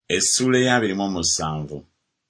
Essula ya 27.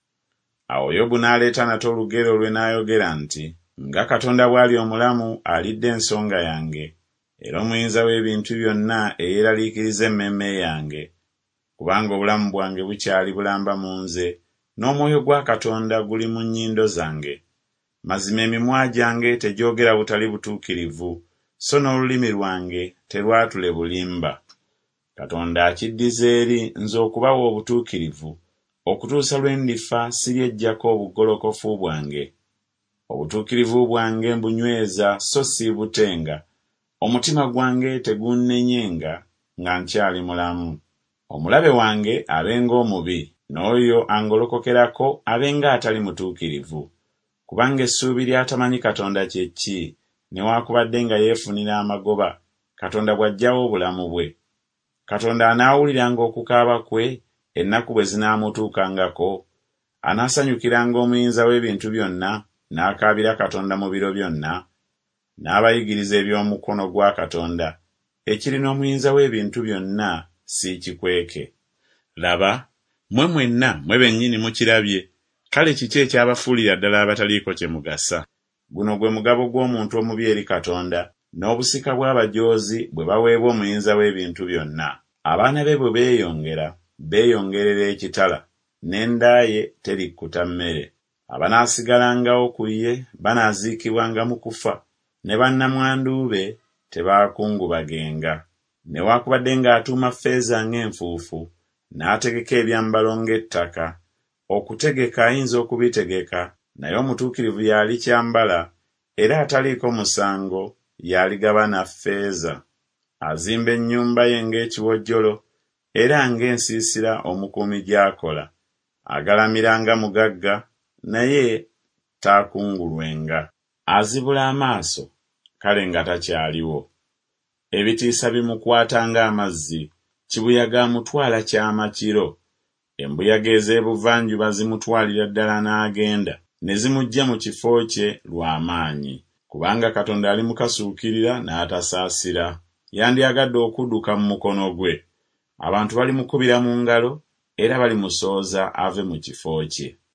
Awo Yobu n'aleeta nate olugero lwe n'ayogera nti, nga Katonda bw'ali omulamu alidde ensonga yange, era omuyinza w'ebintu byonna eyeeraliikiriza emmeeme yange, kubanga obulamu bwange bukyali bulamba mu nze, n'omwoyo gwa Katonda guli mu nnyindo zange. Mazima emimwa gyange tegyogera butali butuukirivu, so n'olulimi lwange terwatule bulimba. Katonda akiddiza eri nze okubawa obutuukirivu, okutuusa lwe ndifa siryeggyako obugolokofu bwange. Obutuukirivu bwange mbunyweza so siibutenga, omutima gwange tegunnenyenga nga nkyali mulamu. Omulabe wange abenga omubi, n'oyo angolokokerako abenga atali mutuukirivu. Kubanga essuubi ly'atamanyi Katonda kye ki, newaakubadde nga yeefunira amagoba, Katonda bw'aggyawo obulamu bwe. Katonda anaawuliranga okukaaba kwe ennaku bwe zinaamutuukangako. Anaasanyukiranga omuyinza w'ebintu byonna, n'akaabira Katonda mu biro byonna. N'abayigiriza eby'omukono gwa Katonda, ekirina omuyinza w'ebintu byonna si kikweke. Laba, mmwe mwenna mwe bennyini mukirabye, kale kiki ekyabafuulira ddala abataliiko kye mugasa? Guno gwe mugabo gw'omuntu omubi eri Katonda, n'obusika bw'abajoozi bwe baweebwa omuyinza w'ebintu byonna. Abaana be bwe beeyongerera ekitala, n'enda ye terikkuta mmere. Abanaasigalangawo ku ye banaaziikibwanga mu kufa, ne bannamwandu be tebaakungubagenga. Newaakubadde ng'atuuma ffeeza ng'enfuufu, n'ategeka ebyambalo ng'ettaka. Okutegeka ayinza okubitegeka, naye omutuukirivu y'alikyambala, era ataliiko musango y'aligabana ffeeza. Azimba ennyumba ye ng'ekiwojjolo, era ng'ensiisira omukuumi gy'akola. Agalamira nga mugagga, naye taakungulwenga. Azibula amaaso, kale nga takyaliwo. Ebitiisa bimukwata ng'amazzi, kibuyaga amutwala kyamakiro. Embuyaga ez'ebuvanjuba zimutwalira ddala n'agenda, ne zimuggya mu kifo kye lw'amaanyi. Kubanga Katonda ali mukasuukirira n'atasaasira. Yandyagadde okudduka mu mukono gwe. Abantu balimukubira mu ngalo, era balimusooza ave mu kifo kye.